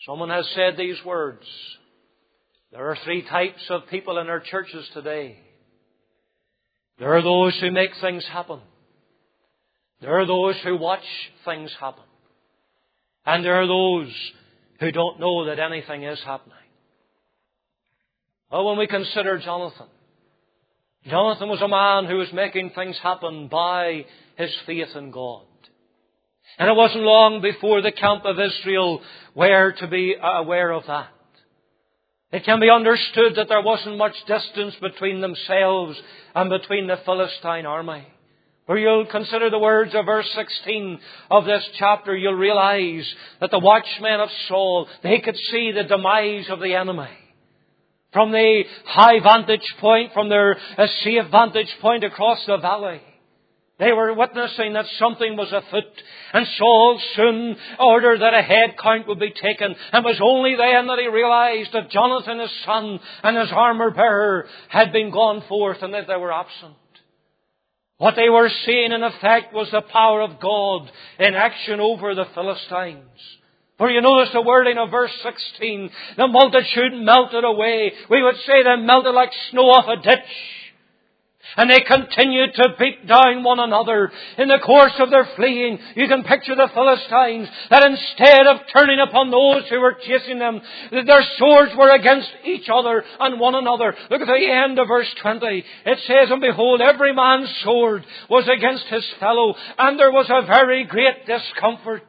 Someone has said these words. There are three types of people in our churches today. There are those who make things happen. There are those who watch things happen. And there are those who don't know that anything is happening. Well, when we consider Jonathan was a man who was making things happen by his faith in God. And it wasn't long before the camp of Israel were to be aware of that. It can be understood that there wasn't much distance between themselves and between the Philistine army. For you'll consider the words of verse 16 of this chapter, you'll realize that the watchmen of Saul, they could see the demise of the enemy. From the high vantage point, from their safe vantage point across the valley. They were witnessing that something was afoot, and Saul soon ordered that a head count would be taken. And it was only then that he realized that Jonathan, his son, and his armor bearer had been gone forth and that they were absent. What they were seeing in effect was the power of God in action over the Philistines. For you notice the wording of verse 16, the multitude melted away. We would say they melted like snow off a ditch. And they continued to beat down one another. In the course of their fleeing, you can picture the Philistines, that instead of turning upon those who were chasing them, their swords were against each other and one another. Look at the end of verse 20. It says, and behold, every man's sword was against his fellow, and there was a very great discomfort.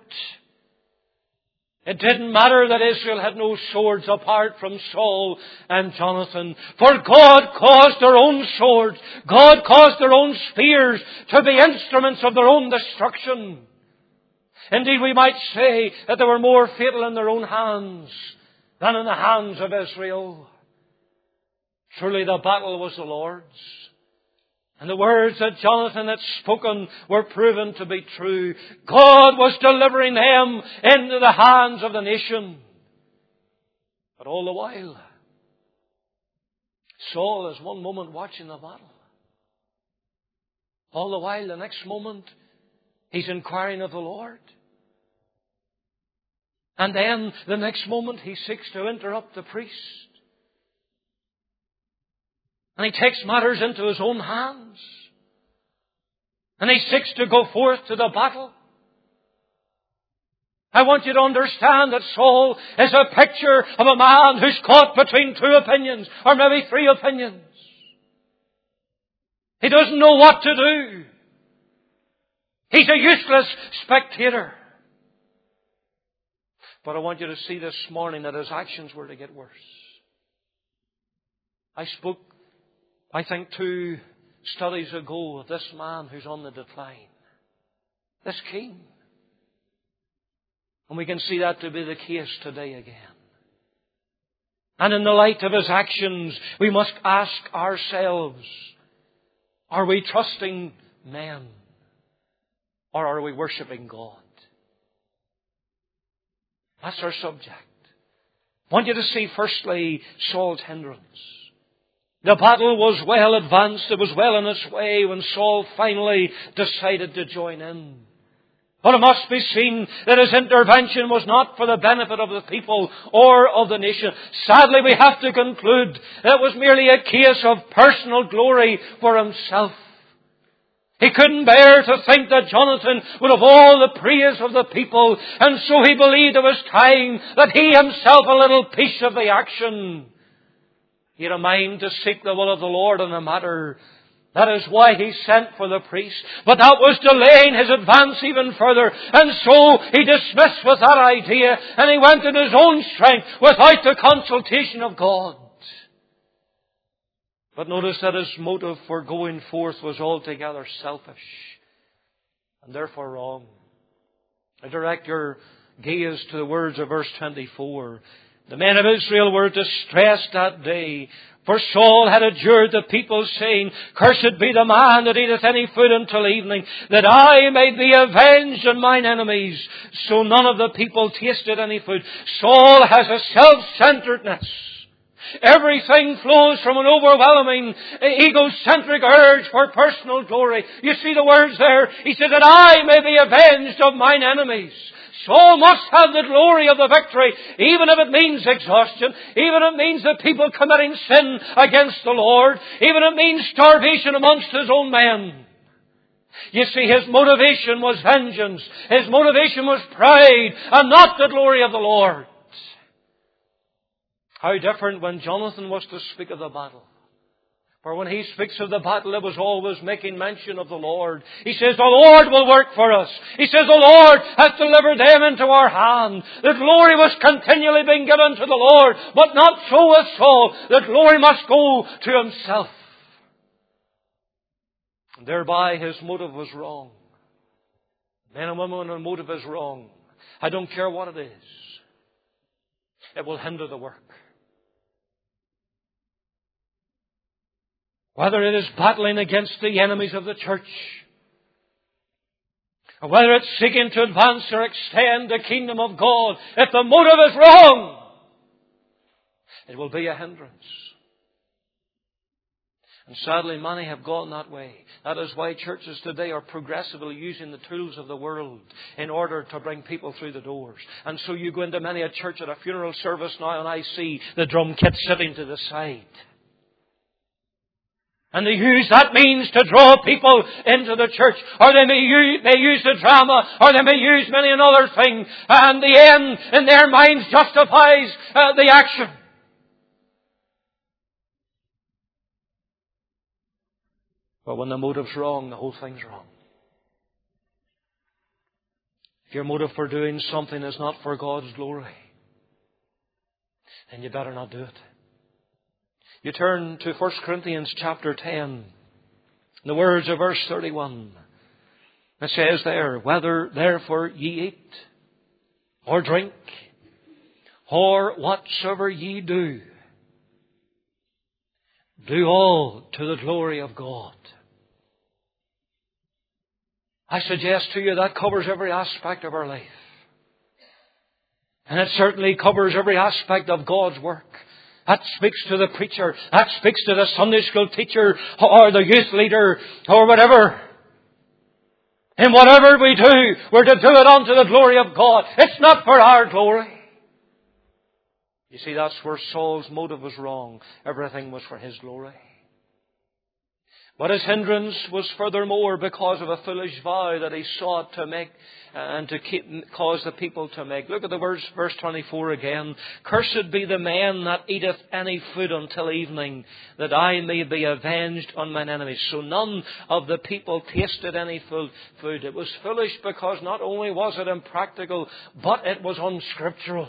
It didn't matter that Israel had no swords apart from Saul and Jonathan. For God caused their own swords, God caused their own spears to be instruments of their own destruction. Indeed, we might say that they were more fatal in their own hands than in the hands of Israel. Truly the battle was the Lord's. And the words that Jonathan had spoken were proven to be true. God was delivering them into the hands of the nation. But all the while, Saul is one moment watching the battle. All the while, the next moment, he's inquiring of the Lord. And then, the next moment, he seeks to interrupt the priest. And he takes matters into his own hands. And he seeks to go forth to the battle. I want you to understand that Saul is a picture of a man who's caught between two opinions, or maybe three opinions. He doesn't know what to do. He's a useless spectator. But I want you to see this morning that his actions were to get worse. I spoke, I think, 2 studies ago of this man who's on the decline. This king. And we can see that to be the case today again. And in the light of his actions, we must ask ourselves, are we trusting men? Or are we worshipping God? That's our subject. I want you to see firstly Saul's hindrance. The battle was well advanced. It was well on its way when Saul finally decided to join in. But it must be seen that his intervention was not for the benefit of the people or of the nation. Sadly, we have to conclude that it was merely a case of personal glory for himself. He couldn't bear to think that Jonathan would have all the praise of the people, and so he believed it was time that he himself a little piece of the action. He had a mind to seek the will of the Lord in the matter. That is why he sent for the priest. But that was delaying his advance even further. And so he dismissed with that idea, and he went in his own strength without the consultation of God. But notice that his motive for going forth was altogether selfish and therefore wrong. I direct your gaze to the words of verse 24. The men of Israel were distressed that day, for Saul had adjured the people, saying, Cursed be the man that eateth any food until evening, that I may be avenged on mine enemies. So none of the people tasted any food. Saul has a self-centeredness. Everything flows from an overwhelming, egocentric urge for personal glory. You see the words there? He said that I may be avenged of mine enemies. Saul must have the glory of the victory, even if it means exhaustion, even if it means the people committing sin against the Lord, even if it means starvation amongst his own men. You see, his motivation was vengeance. His motivation was pride, and not the glory of the Lord. How different when Jonathan was to speak of the battle. For when he speaks of the battle, it was always making mention of the Lord. He says, the Lord will work for us. He says, the Lord has delivered them into our hand. The glory was continually being given to the Lord, but not so with Saul. The glory must go to himself. And thereby his motive was wrong. Men and women, when a motive is wrong, I don't care what it is, it will hinder the work. Whether it is battling against the enemies of the church, or whether it's seeking to advance or extend the kingdom of God, if the motive is wrong, it will be a hindrance. And sadly, many have gone that way. That is why churches today are progressively using the tools of the world in order to bring people through the doors. And so you go into many a church at a funeral service now, and I see the drum kit sitting to the side. And they use that means to draw people into the church. Or they may use the drama, or they may use many another thing. And the end, in their minds, justifies the action. But when the motive's wrong, the whole thing's wrong. If your motive for doing something is not for God's glory, then you better not do it. You turn to 1 Corinthians chapter 10. The words of verse 31. It says there, whether therefore ye eat, or drink, or whatsoever ye do, do all to the glory of God. I suggest to you that covers every aspect of our life. And it certainly covers every aspect of God's work. That speaks to the preacher. That speaks to the Sunday school teacher or the youth leader or whatever. In whatever we do, we're to do it unto the glory of God. It's not for our glory. You see, that's where Saul's motive was wrong. Everything was for his glory. But his hindrance was furthermore because of a foolish vow that he sought to make and to cause the people to make. Look at the verse 24 again. Cursed be the man that eateth any food until evening, that I may be avenged on mine enemies. So none of the people tasted any food. It was foolish because not only was it impractical, but it was unscriptural.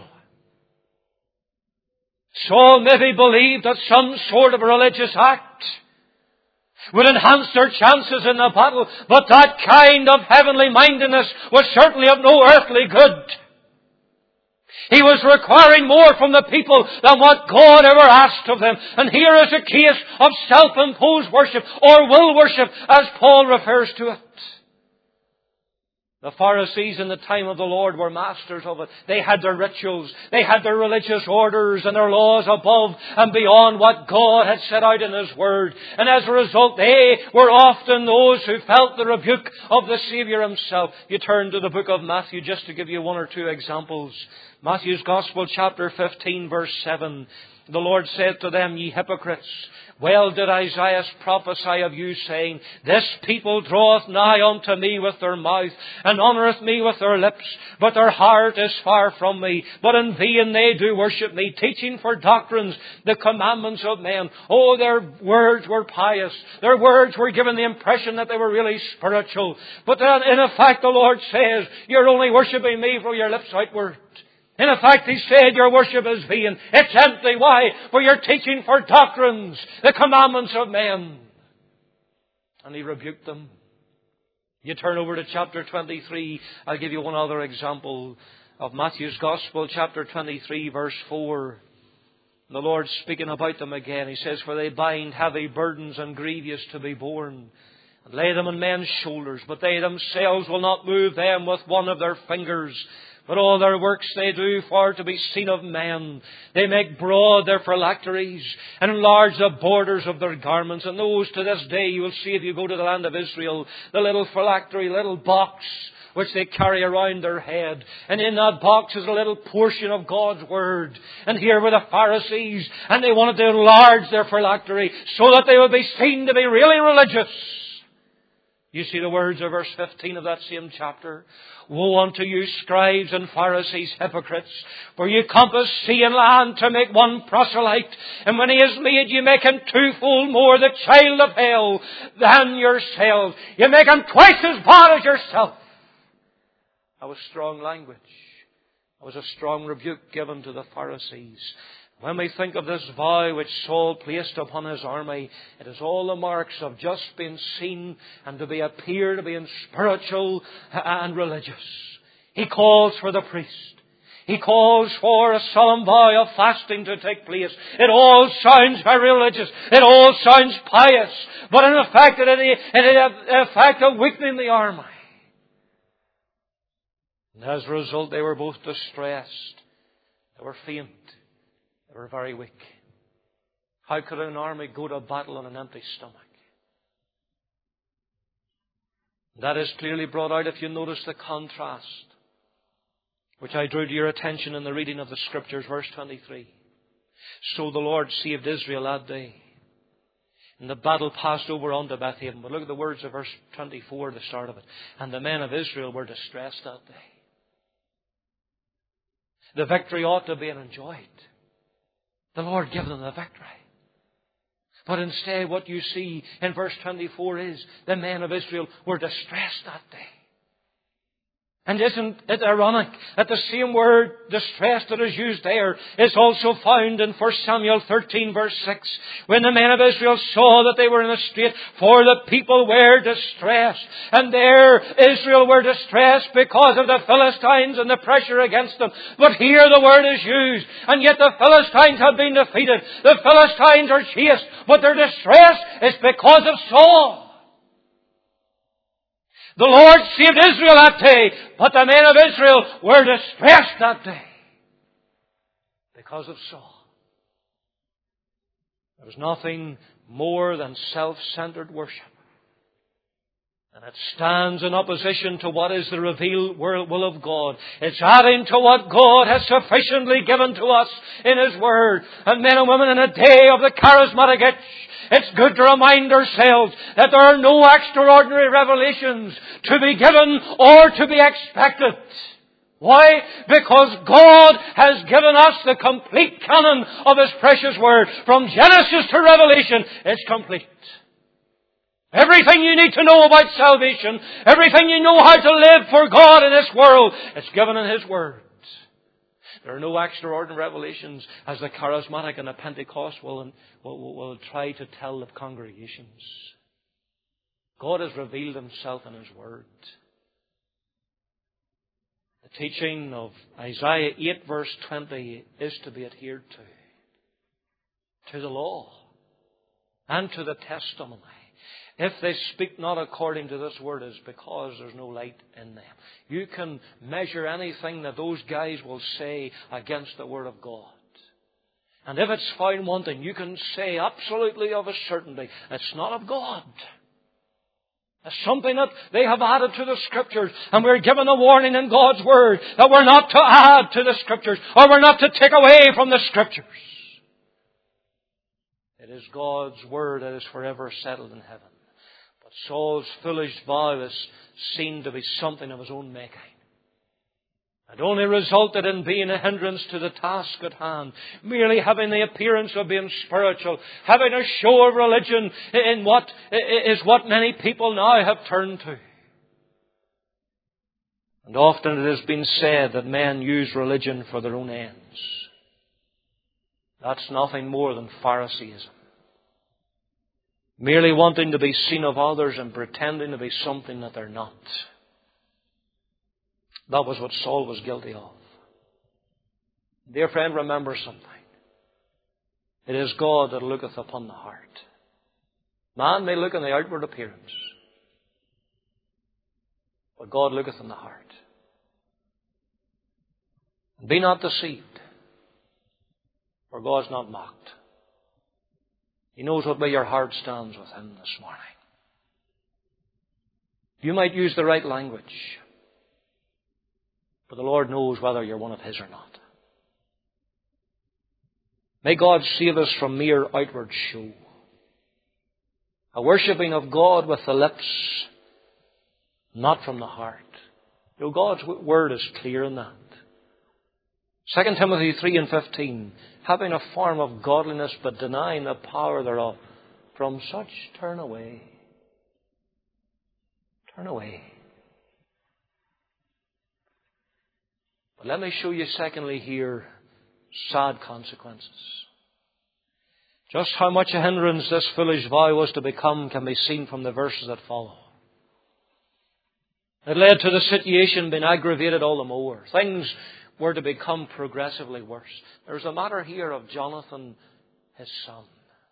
Saul maybe believed that some sort of religious act would enhance their chances in the battle, but that kind of heavenly mindedness was certainly of no earthly good. He was requiring more from the people than what God ever asked of them. And here is a case of self-imposed worship, or will worship, as Paul refers to it. The Pharisees in the time of the Lord were masters of it. They had their rituals. They had their religious orders and their laws above and beyond what God had set out in His Word. And as a result, they were often those who felt the rebuke of the Saviour Himself. You turn to the book of Matthew just to give you one or two examples. Matthew's Gospel, chapter 15, verse 7. The Lord said to them, Ye hypocrites, well did Isaiah prophesy of you, saying, This people draweth nigh unto me with their mouth, and honoureth me with their lips, but their heart is far from me. But in vain they do worship me, teaching for doctrines the commandments of men. Oh, their words were pious. Their words were given the impression that they were really spiritual. But then, in effect, the Lord says, You're only worshipping me from your lips outward. In effect, He said, your worship is vain. It's empty. Why? For you're teaching for doctrines, the commandments of men. And He rebuked them. You turn over to chapter 23. I'll give you one other example of Matthew's Gospel, chapter 23, verse 4. The Lord's speaking about them again. He says, For they bind heavy burdens and grievous to be borne, and lay them on men's shoulders, but they themselves will not move them with one of their fingers. But all their works they do for to be seen of men. They make broad their phylacteries and enlarge the borders of their garments. And those to this day you will see if you go to the land of Israel, the little phylactery, little box which they carry around their head. And in that box is a little portion of God's Word. And here were the Pharisees, and they wanted to enlarge their phylactery so that they would be seen to be really religious. You see the words of verse 15 of that same chapter. Woe unto you, scribes and Pharisees, hypocrites, for you compass sea and land to make one proselyte, and when he is made, you make him twofold more the child of hell than yourselves. You make him twice as bad as yourself. That was strong language. That was a strong rebuke given to the Pharisees. When we think of this vow which Saul placed upon his army, it is all the marks of just being seen and to appear to be spiritual and religious. He calls for the priest. He calls for a solemn vow of fasting to take place. It all sounds very religious. It all sounds pious. But in effect, it had the effect of weakening the army. And as a result, they were both distressed. They were faint. They were very weak. How could an army go to battle on an empty stomach? That is clearly brought out if you notice the contrast, which I drew to your attention in the reading of the Scriptures, verse 23. So the Lord saved Israel that day. And the battle passed over unto Bethaven. But look at the words of verse 24, the start of it. And the men of Israel were distressed that day. The victory ought to be enjoyed. The Lord gave them the victory. But instead what you see in verse 24 is the men of Israel were distressed that day. And isn't it ironic that the same word, distressed, that is used there is also found in 1 Samuel 13 verse 6. When the men of Israel saw that they were in a strait, for the people were distressed. And there Israel were distressed because of the Philistines and the pressure against them. But here the word is used. And yet the Philistines have been defeated. The Philistines are chased. But their distress is because of Saul. The Lord saved Israel that day, but the men of Israel were distressed that day because of Saul. There was nothing more than self-centered worship. And it stands in opposition to what is the revealed will of God. It's adding to what God has sufficiently given to us in His Word. And men and women, in a day of the charismatic itch, it's good to remind ourselves that there are no extraordinary revelations to be given or to be expected. Why? Because God has given us the complete canon of His precious Word. From Genesis to Revelation, it's complete. Everything you need to know about salvation, everything you know how to live for God in this world, it's given in His Word. There are no extraordinary revelations as the charismatic and the Pentecost will try to tell the congregations. God has revealed Himself in His Word. The teaching of Isaiah 8 verse 20 is to be adhered to the law and to the testimony. If they speak not according to this word, it's because there's no light in them. You can measure anything that those guys will say against the Word of God. And if it's found wanting, you can say absolutely of a certainty, it's not of God. It's something that they have added to the Scriptures. And we're given a warning in God's Word that we're not to add to the Scriptures, or we're not to take away from the Scriptures. It is God's Word that is forever settled in heaven. Saul's foolish vow is seen to be something of his own making. It only resulted in being a hindrance to the task at hand, merely having the appearance of being spiritual, having a show of religion in what is what many people now have turned to. And often it has been said that men use religion for their own ends. That's nothing more than Phariseeism. Merely wanting to be seen of others and pretending to be something that they're not. That was what Saul was guilty of. Dear friend, remember something. It is God that looketh upon the heart. Man may look on the outward appearance, but God looketh on the heart. And be not deceived, for God is not mocked. He knows what way your heart stands with Him this morning. You might use the right language. But the Lord knows whether you're one of His or not. May God save us from mere outward show. A worshipping of God with the lips, not from the heart. You know, God's word is clear in that. 2 Timothy 3:15, having a form of godliness but denying the power thereof, from such turn away. Turn away. But let me show you secondly here sad consequences. Just how much a hindrance this foolish vow was to become can be seen from the verses that follow. It led to the situation being aggravated all the more. Things were to become progressively worse. There's a matter here of Jonathan, his son.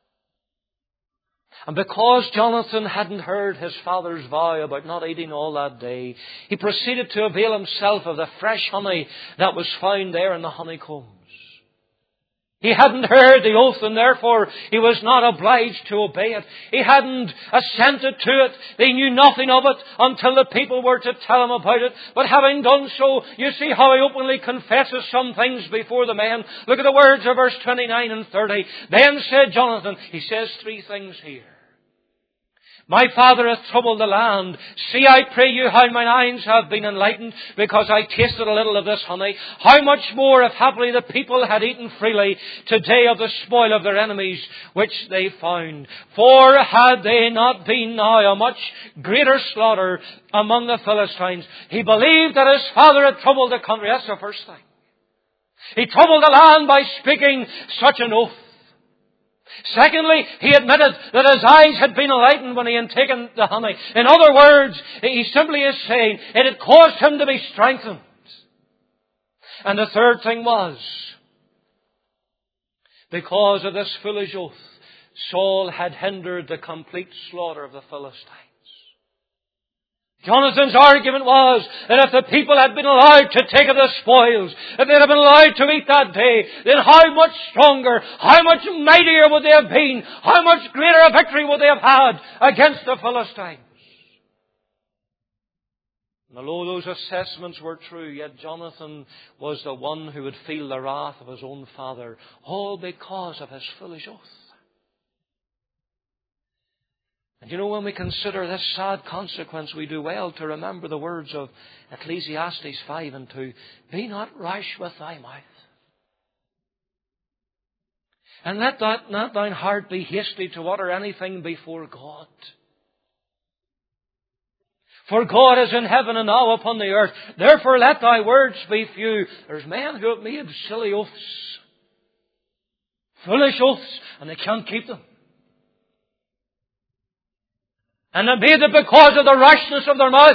And because Jonathan hadn't heard his father's vow about not eating all that day, he proceeded to avail himself of the fresh honey that was found there in the honeycombs. He hadn't heard the oath, and therefore he was not obliged to obey it. He hadn't assented to it. They knew nothing of it until the people were to tell him about it. But having done so, you see how he openly confesses some things before the men. Look at the words of verse 29 and 30. Then said Jonathan, he says three things here. My father hath troubled the land. See, I pray you, how mine eyes have been enlightened, because I tasted a little of this honey. How much more, if happily the people had eaten freely today of the spoil of their enemies, which they found. For had they not been now a much greater slaughter among the Philistines. He believed that his father had troubled the country. That's the first thing. He troubled the land by speaking such an oath. Secondly, he admitted that his eyes had been enlightened when he had taken the honey. In other words, he simply is saying it had caused him to be strengthened. And the third thing was, because of this foolish oath, Saul had hindered the complete slaughter of the Philistines. Jonathan's argument was that if the people had been allowed to take of the spoils, if they had been allowed to eat that day, then how much stronger, how much mightier would they have been, how much greater a victory would they have had against the Philistines. And although those assessments were true, yet Jonathan was the one who would feel the wrath of his own father, all because of his foolish oath. And you know, when we consider this sad consequence, we do well to remember the words of Ecclesiastes 5 and 2. Be not rash with thy mouth. And let not thine heart be hasty to utter anything before God. For God is in heaven and thou upon the earth. Therefore let thy words be few. There's men who have made silly oaths. Foolish oaths, and they can't keep them. And they made it because of the rashness of their mouth.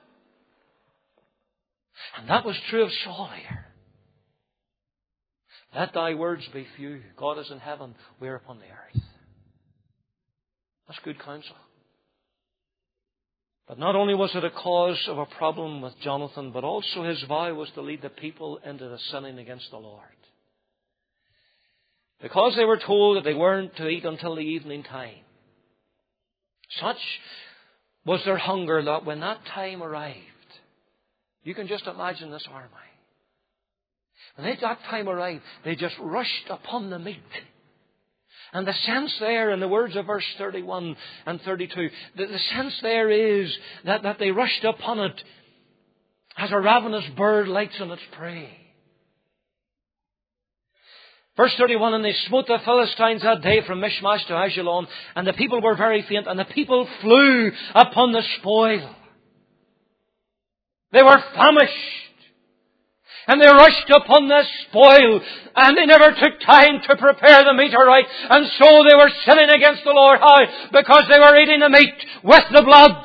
And that was true of Saul here. Let thy words be few. God is in heaven, we are upon the earth. That's good counsel. But not only was it a cause of a problem with Jonathan, but also his vow was to lead the people into the sinning against the Lord. Because they were told that they weren't to eat until the evening time. Such was their hunger that when that time arrived, you can just imagine this army. When that time arrived, they just rushed upon the meat. And the sense there, in the words of verse 31 and 32, the sense there is that they rushed upon it as a ravenous bird lights on its prey. Verse 31, and they smote the Philistines that day from Michmash to Ajalon, and the people were very faint, and the people flew upon the spoil. They were famished. And they rushed upon the spoil, and they never took time to prepare the meat aright, and so they were sinning against the Lord. How? Because they were eating the meat with the blood.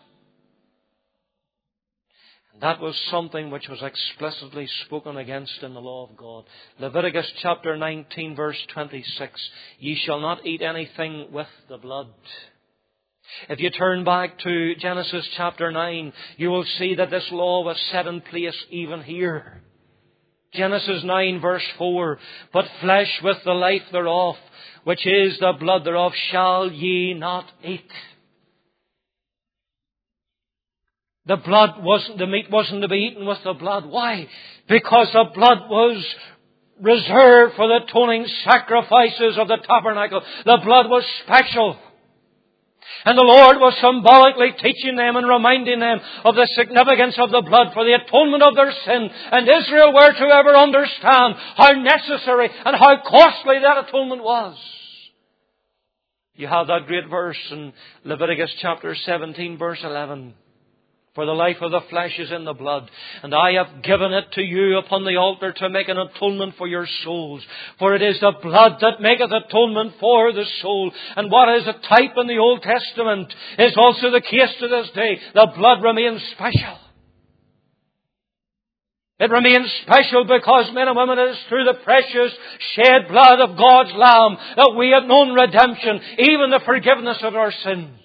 And that was something which was explicitly spoken against in the law of God. Leviticus chapter 19 verse 26, ye shall not eat anything with the blood. If you turn back to Genesis chapter 9, you will see that this law was set in place even here. Genesis 9 verse 4, but flesh with the life thereof, which is the blood thereof, shall ye not eat. the meat wasn't to be eaten with the blood. Why? Because the blood was reserved for the atoning sacrifices of the tabernacle. The blood was special. And the Lord was symbolically teaching them and reminding them of the significance of the blood for the atonement of their sin. And Israel were to ever understand how necessary and how costly that atonement was. You have that great verse in Leviticus chapter 17, verse 11. For the life of the flesh is in the blood, and I have given it to you upon the altar to make an atonement for your souls. For it is the blood that maketh atonement for the soul. And what is a type in the Old Testament is also the case to this day. The blood remains special. It remains special because, men and women, it is through the precious shed blood of God's Lamb that we have known redemption, even the forgiveness of our sins.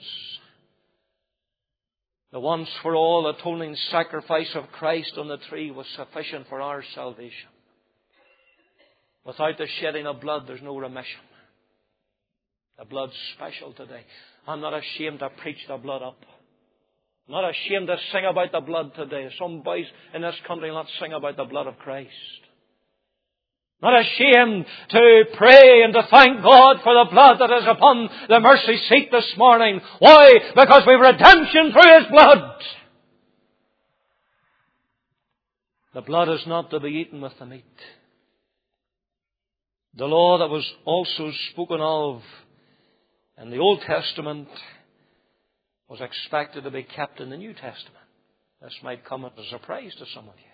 The once for all atoning sacrifice of Christ on the tree was sufficient for our salvation. Without the shedding of blood, there's no remission. The blood's special today. I'm not ashamed to preach the blood up. I'm not ashamed to sing about the blood today. Some boys in this country will not sing about the blood of Christ. Not ashamed to pray and to thank God for the blood that is upon the mercy seat this morning. Why? Because we have redemption through His blood. The blood is not to be eaten with the meat. The law that was also spoken of in the Old Testament was expected to be kept in the New Testament. This might come as a surprise to some of you.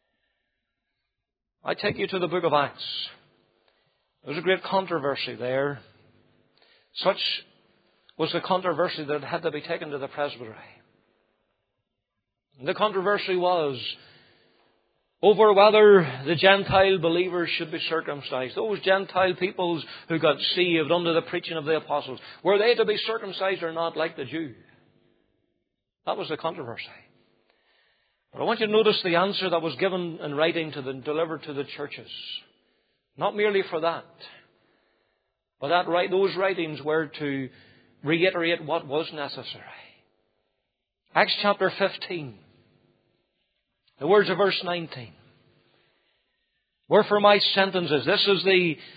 I take you to the book of Acts. There was a great controversy there. Such was the controversy that it had to be taken to the presbytery. And the controversy was over whether the Gentile believers should be circumcised. Those Gentile peoples who got saved under the preaching of the apostles, were they to be circumcised or not like the Jew? That was the controversy. But I want you to notice the answer that was given in writing delivered to the churches. Not merely for that, but those writings were to reiterate what was necessary. Acts chapter 15. The words of verse 19. Wherefore my sentences. This is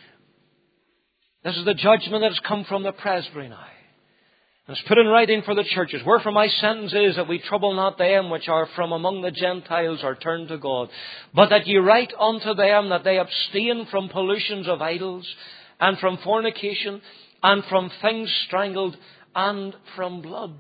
the judgment that has come from the presbytery now. And it's put in writing for the churches. Wherefore my sentence is that we trouble not them which are from among the Gentiles or turned to God, but that ye write unto them that they abstain from pollutions of idols, and from fornication, and from things strangled, and from blood.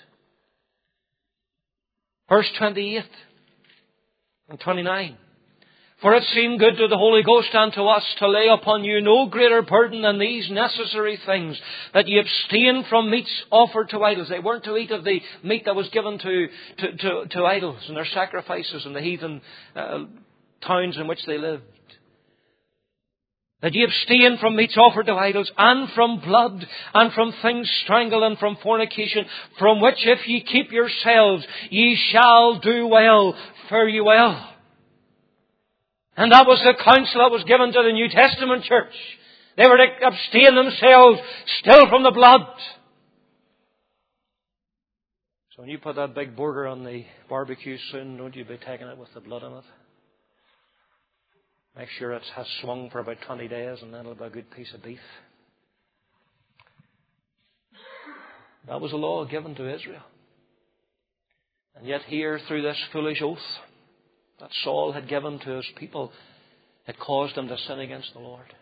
Verse 28 and 29. For it seemed good to the Holy Ghost and to us to lay upon you no greater burden than these necessary things, that ye abstain from meats offered to idols. They weren't to eat of the meat that was given to idols and their sacrifices in the heathen towns in which they lived. That ye abstain from meats offered to idols, and from blood, and from things strangled, and from fornication, from which if ye keep yourselves, ye shall do well, fare ye well. And that was the counsel that was given to the New Testament church. They were to abstain themselves still from the blood. So when you put that big burger on the barbecue soon, don't you be taking it with the blood in it. Make sure it has swung for about 20 days and then it'll be a good piece of beef. That was a law given to Israel. And yet here, through this foolish oath that Saul had given to his people, it caused them to sin against the Lord.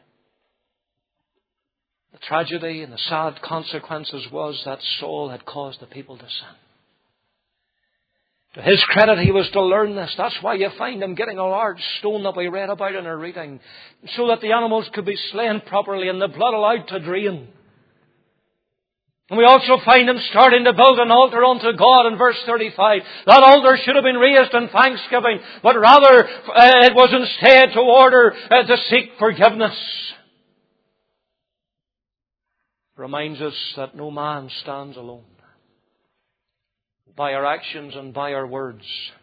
The tragedy and the sad consequences was that Saul had caused the people to sin. To his credit, he was to learn this. That's why you find him getting a large stone that we read about in our reading, so that the animals could be slain properly and the blood allowed to drain. And we also find him starting to build an altar unto God in verse 35. That altar should have been raised in thanksgiving, but rather it was instead to order to seek forgiveness. It reminds us that no man stands alone. By our actions and by our words,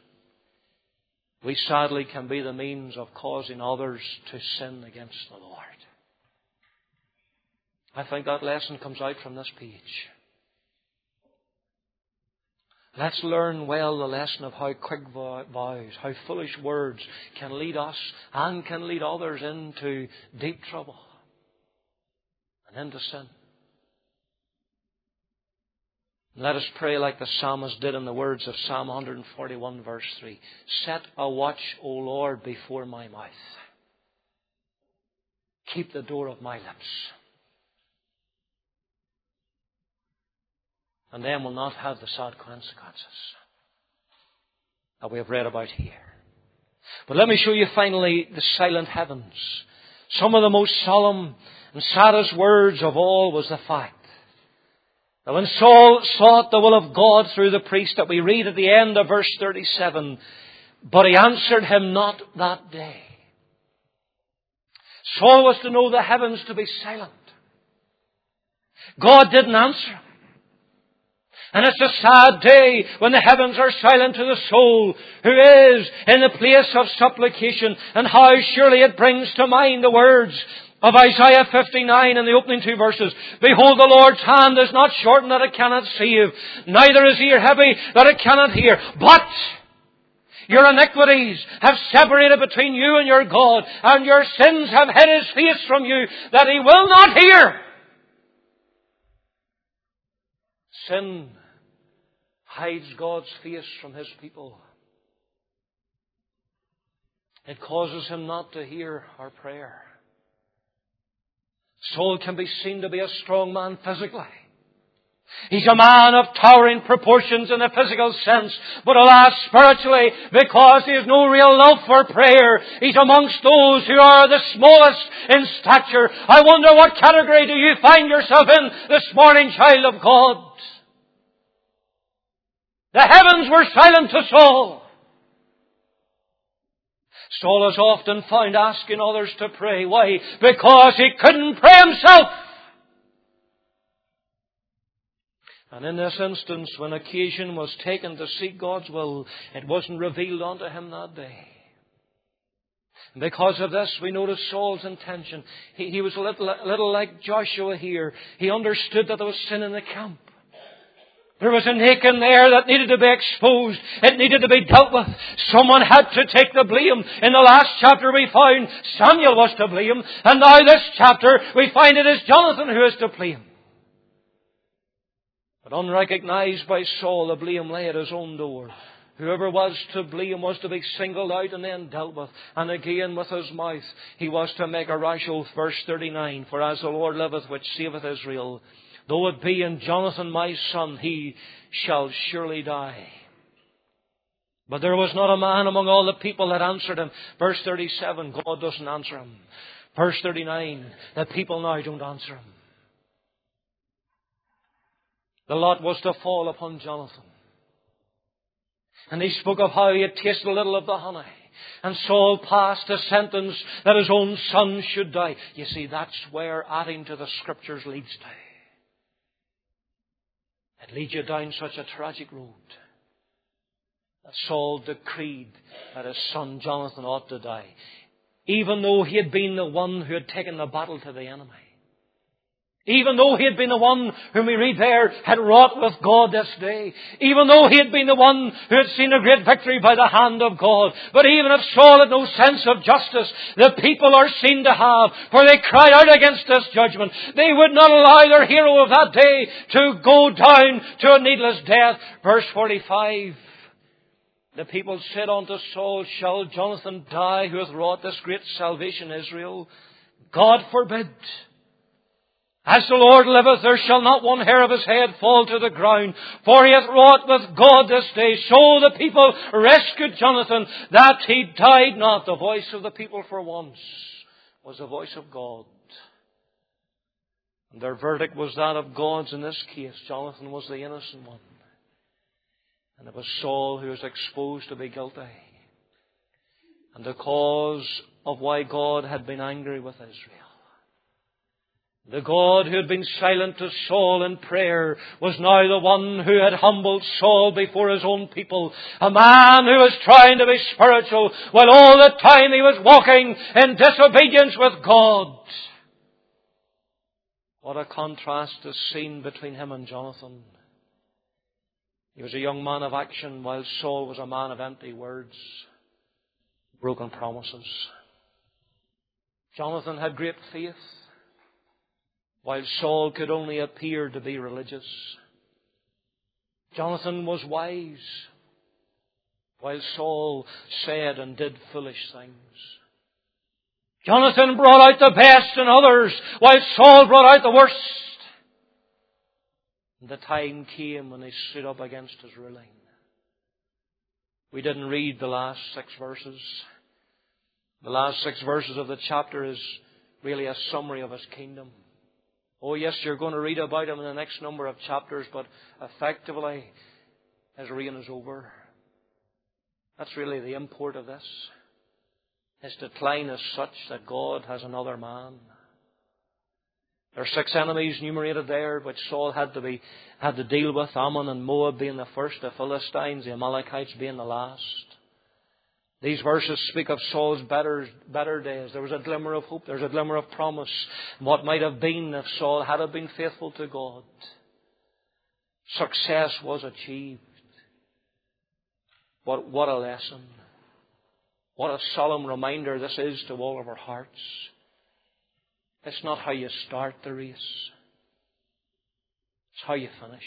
we sadly can be the means of causing others to sin against the Lord. I think that lesson comes out from this page. Let's learn well the lesson of how quick vows, how foolish words can lead us and can lead others into deep trouble and into sin. Let us pray like the psalmist did in the words of Psalm 141 verse 3. Set a watch, O Lord, before my mouth. Keep the door of my lips. And then we'll not have the sad consequences that we have read about here. But let me show you finally the silent heavens. Some of the most solemn and saddest words of all was the fact that when Saul sought the will of God through the priest, that we read at the end of verse 37, but he answered him not that day. Saul was to know the heavens to be silent. God didn't answer him. And it's a sad day when the heavens are silent to the soul who is in the place of supplication. And how surely it brings to mind the words of Isaiah 59 in the opening two verses. Behold, the Lord's hand is not shortened that it cannot save, neither is ear heavy that it cannot hear. But your iniquities have separated between you and your God, and your sins have hid His face from you, that He will not hear. Sin hides God's face from His people. It causes Him not to hear our prayer. Saul can be seen to be a strong man physically. He's a man of towering proportions in the physical sense, but alas, spiritually, because he has no real love for prayer, he's amongst those who are the smallest in stature. I wonder what category do you find yourself in this morning, child of God? The heavens were silent to Saul. Saul is often found asking others to pray. Why? Because he couldn't pray himself. And in this instance, when occasion was taken to seek God's will, it wasn't revealed unto him that day. And because of this, we notice Saul's intention. He was a little like Joshua here. He understood that there was sin in the camp. There was an Achan there that needed to be exposed. It needed to be dealt with. Someone had to take the blame. In the last chapter we found Samuel was to blame. And now this chapter we find it is Jonathan who is to blame. But unrecognized by Saul, the blame lay at his own door. Whoever was to blame was to be singled out and then dealt with. And again with his mouth he was to make a rash oath. Verse 39, for as the Lord liveth which saveth Israel, though it be in Jonathan my son, he shall surely die. But there was not a man among all the people that answered him. Verse 37, God doesn't answer him. Verse 39, the people now don't answer him. The lot was to fall upon Jonathan. And he spoke of how he had tasted a little of the honey. And Saul passed a sentence that his own son should die. You see, that's where adding to the Scriptures leads to. It leads you down such a tragic road that Saul decreed that his son Jonathan ought to die, even though he had been the one who had taken the battle to the enemy. Even though he had been the one whom we read there had wrought with God this day. Even though he had been the one who had seen a great victory by the hand of God. But even if Saul had no sense of justice, the people are seen to have, for they cried out against this judgment. They would not allow their hero of that day to go down to a needless death. Verse 45. The people said unto Saul, shall Jonathan die who hath wrought this great salvation in Israel? God forbid. As the Lord liveth, there shall not one hair of his head fall to the ground, for he hath wrought with God this day. So the people rescued Jonathan, that he died not. The voice of the people for once was the voice of God. And their verdict was that of God's in this case. Jonathan was the innocent one. And it was Saul who was exposed to be guilty. And the cause of why God had been angry with Israel. The God who had been silent to Saul in prayer was now the one who had humbled Saul before his own people. A man who was trying to be spiritual while all the time he was walking in disobedience with God. What a contrast is seen between him and Jonathan. He was a young man of action, while Saul was a man of empty words, broken promises. Jonathan had great faith, while Saul could only appear to be religious. Jonathan was wise, while Saul said and did foolish things. Jonathan brought out the best in others, while Saul brought out the worst. And the time came when he stood up against his ruling. We didn't read the last 6 verses. The last 6 verses of the chapter is really a summary of his kingdom. Oh yes, you're going to read about him in the next number of chapters, but effectively his reign is over. That's really the import of this. His decline is such that God has another man. There are 6 enemies enumerated there, which Saul had to deal with. Ammon and Moab being the first, the Philistines, the Amalekites being the last. These verses speak of Saul's better days. There was a glimmer of hope. There's a glimmer of promise. What might have been if Saul had been faithful to God. Success was achieved. But what a lesson. What a solemn reminder this is to all of our hearts. It's not how you start the race. It's how you finish.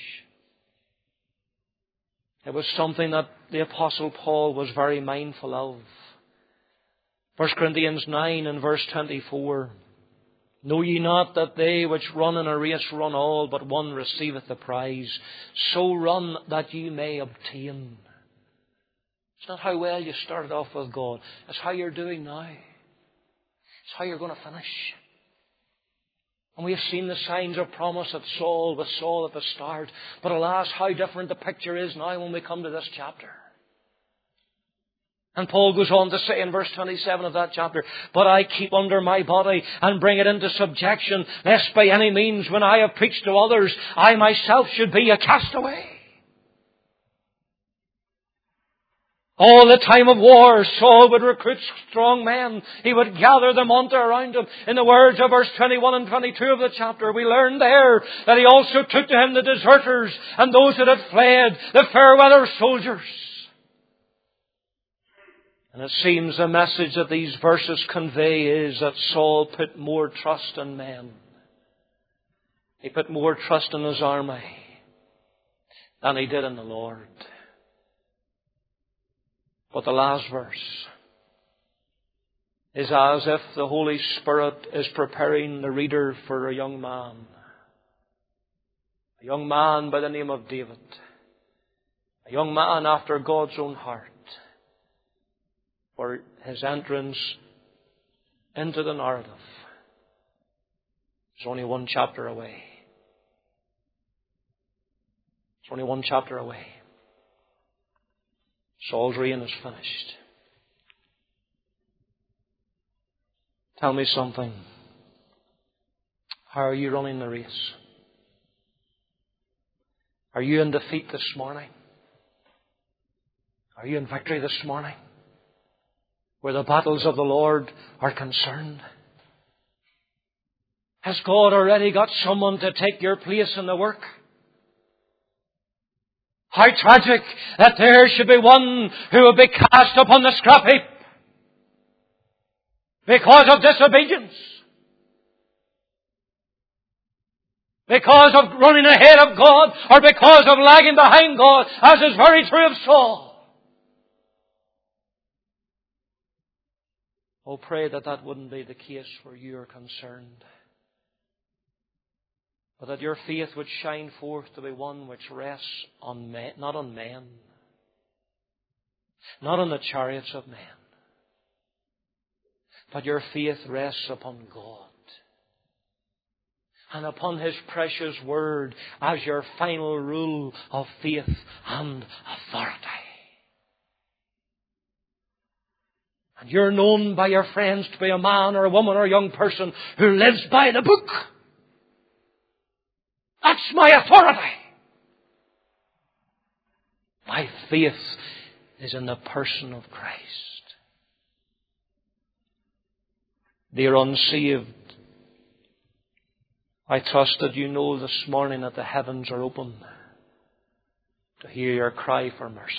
It was something that the Apostle Paul was very mindful of. 1 Corinthians 9 and verse 24. Know ye not that they which run in a race run all, but one receiveth the prize? So run that ye may obtain. It's not how well you started off with God. It's how you're doing now. It's how you're going to finish. And we have seen the signs of promise with Saul at the start. But alas, how different the picture is now when we come to this chapter. And Paul goes on to say in verse 27 of that chapter, but I keep under my body and bring it into subjection, lest by any means when I have preached to others, I myself should be a castaway. All the time of war, Saul would recruit strong men. He would gather them unto around him. In the words of verse 21 and 22 of the chapter, we learn there that he also took to him the deserters and those that had fled, the fair weather soldiers. And it seems the message that these verses convey is that Saul put more trust in men. He put more trust in his army than he did in the Lord. But the last verse is as if the Holy Spirit is preparing the reader for a young man. A young man by the name of David. A young man after God's own heart. For his entrance into the narrative is only 1 chapter away. It's only 1 chapter away. Saul's reign is finished. Tell me something. How are you running the race? Are you in defeat this morning? Are you in victory this morning? Where the battles of the Lord are concerned? Has God already got someone to take your place in the work? How tragic that there should be one who will be cast upon the scrap heap because of disobedience. Because of running ahead of God or because of lagging behind God, as is very true of Saul. Oh, pray that that wouldn't be the case where you are concerned. But that your faith would shine forth to be one which rests on men, not on men, not on the chariots of men, but your faith rests upon God and upon His precious Word as your final rule of faith and authority. And you're known by your friends to be a man or a woman or a young person who lives by the book. That's my authority. My faith is in the person of Christ. Dear unsaved, I trust that you know this morning that the heavens are open to hear your cry for mercy.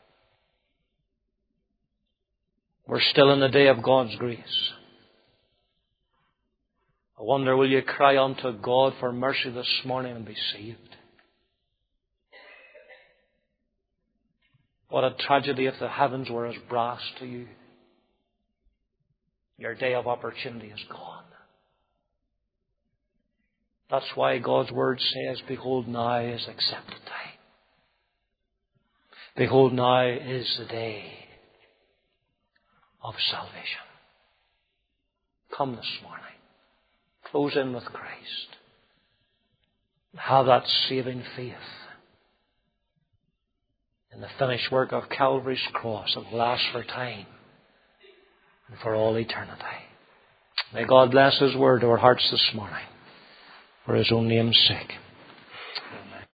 We're still in the day of God's grace. I wonder, will you cry unto God for mercy this morning and be saved? What a tragedy if the heavens were as brass to you. Your day of opportunity is gone. That's why God's Word says, behold, now is accepted time. Behold, now is the day of salvation. Come this morning. Close in with Christ. Have that saving faith in the finished work of Calvary's cross that lasts for time and for all eternity. May God bless His Word to our hearts this morning for His own name's sake.